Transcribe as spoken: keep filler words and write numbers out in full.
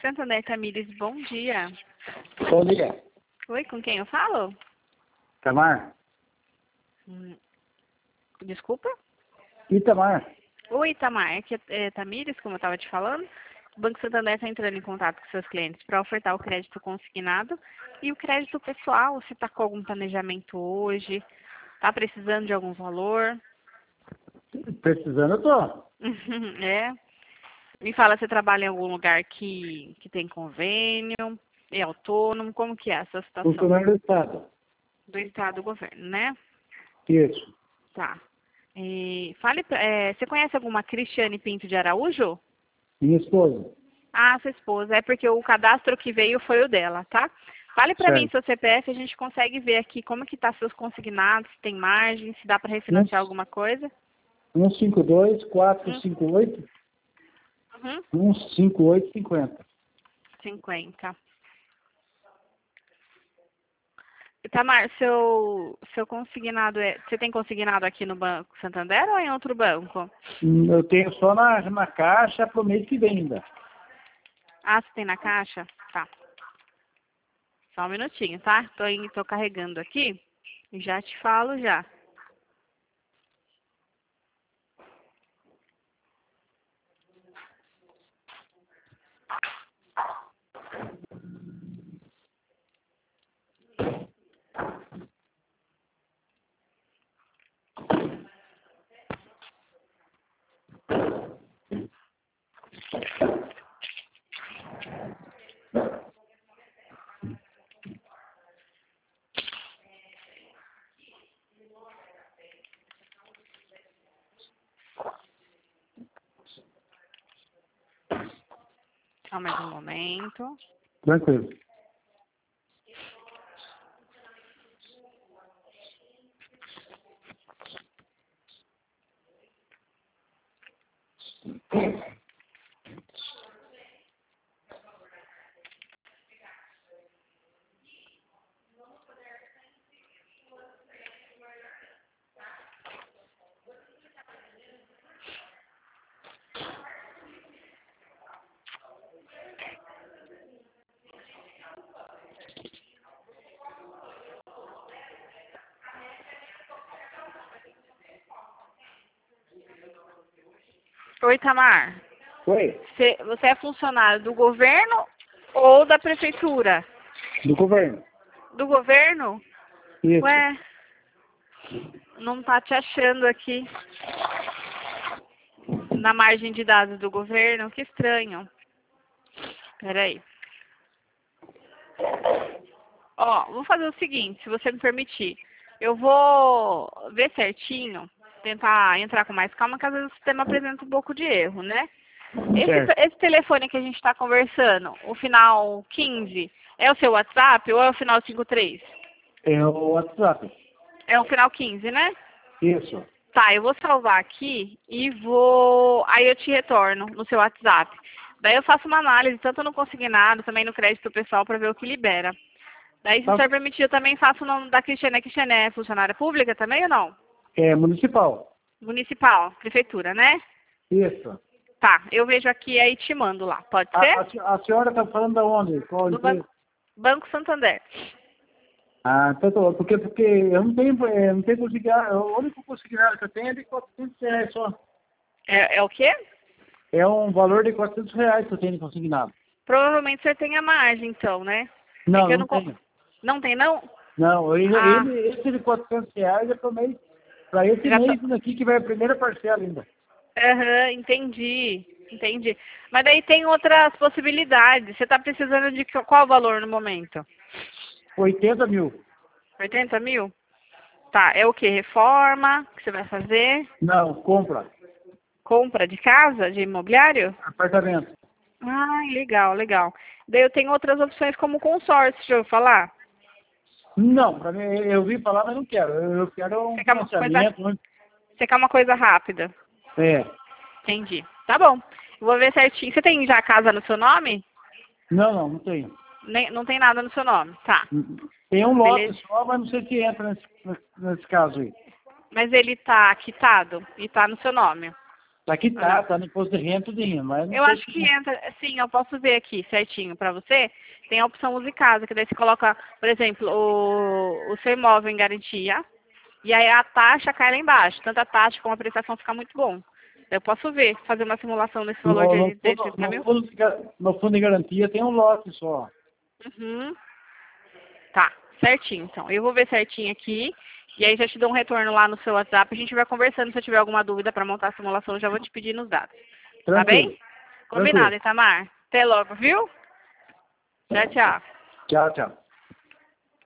Santander Tamires, bom dia. Bom dia. Oi, com quem eu falo? Itamar? Hum, Desculpa? Itamar? Oi, Itamar, aqui é, é Tamires, como eu estava te falando. O Banco Santander está entrando em contato com seus clientes para ofertar o crédito consignado e o crédito pessoal. Você está com algum planejamento hoje? Está precisando de algum valor? Precisando eu tô. É. Me fala, você trabalha em algum lugar que, que tem convênio? É autônomo? Como que é essa situação? Funcionário do Estado. Do Estado do governo, né? Isso. Tá. E fale, pra- é, você conhece alguma Cristiane Pinto de Araújo? Minha esposa. Ah, sua esposa. É porque o cadastro que veio foi o dela, tá? Fale pra mim Certo. seu C P F, a gente consegue ver aqui como que tá seus consignados, se tem margem, se dá para refinanciar alguma coisa. um cinco dois, quatro Hum. cinco oito, Uhum. um cinco oito cinco zero. cinquenta. Itamar, seu, seu consignado é. Você tem consignado aqui no Banco Santander ou em outro banco? Hum, Eu tenho só na, na caixa pro mês que vem ainda. Ah, você tem na caixa? Tá. Só um minutinho, tá? Tô, indo, tô carregando aqui e já te falo já. Só mais um momento. Tranquilo. Oi, Tamar. Oi. Você, você é funcionário do governo ou da prefeitura? Do governo. Do governo? Isso. Ué, não tá te achando aqui na margem de dados do governo? Que estranho. Peraí. Ó, vou fazer o seguinte, se você me permitir. Eu vou ver certinho, tentar entrar com mais calma, porque às vezes o sistema apresenta um pouco de erro, né? Esse, Certo. esse telefone que a gente está conversando, o final quinze, é o seu WhatsApp ou é o final cinquenta e três? É o WhatsApp. É o final quinze, né? Isso. Tá, eu vou salvar aqui e vou... Aí eu te retorno no seu WhatsApp. Daí eu faço uma análise, tanto no consignado, também no crédito pessoal, para ver o que libera. Daí, se o Tá. senhor permitir, eu também faço o nome da Cristiane. A Cristiane é funcionária pública também ou não? É municipal. Municipal, prefeitura, né? Isso. Tá, eu vejo aqui e aí te mando lá. Pode A, ser? a, se- a senhora está falando da onde? Qual Do empresa? Banco, Banco Santander. Ah, então, tô- porque, porque eu não tenho, eh, não tenho consignado, o único consignado que eu tenho é de quatrocentos reais só. É, é o quê? É um valor de quatrocentos reais que eu tenho de consignado. Provavelmente o senhor tem a margem, então, né? É Não, que eu não não... co- tenho. Não tem, não? Não, ele, Ah, ele- esse de quatrocentos reais é para mês, para esse já tô... mês aqui que vai a primeira parcela ainda. Aham, entendi, entendi. Mas daí tem outras possibilidades. Você está precisando de que- qual valor no momento? oitenta mil. oitenta mil? Tá, é o que? Reforma que você vai fazer? Não, compra. Compra de casa, de imobiliário? Apartamento. Ai, legal, legal. Daí eu tenho outras opções como consórcio, deixa eu falar. Não, para mim, eu vi falar, mas não quero. Eu, eu quero um Você quer uma coisa, financiamento. né? você quer uma coisa rápida. É. Entendi. Tá bom. Eu vou ver certinho. Você tem já a casa no seu nome? Não, não, não tenho. Nem, não tem nada no seu nome. Tá. Tem um lote Beleza. só, mas não sei se entra nesse, nesse caso aí. Mas ele tá quitado e tá no seu nome. Aqui tá, tá no imposto de renda tudinho, mas não Eu sei acho se- que entra, sim, eu posso ver aqui certinho para você. Tem a opção Use Casa, que daí você coloca, por exemplo, o, o seu imóvel em garantia, e aí a taxa cai lá embaixo. Tanto a taxa como a prestação fica muito bom. Eu posso ver, fazer uma simulação nesse valor no, no, de, de fundo, trinta no, mil. fundo de, ga- no fundo de garantia tem um lote só. Uhum. Tá, certinho então. Eu vou ver certinho aqui. E aí já te dou um retorno lá no seu WhatsApp. A gente vai conversando. Se eu tiver alguma dúvida para montar a simulação, eu já vou te pedir nos dados. Tá Tranquilo, bem? Combinado, tranquilo. Itamar. Até logo, viu? Tchau, tchau. Tchau, tchau.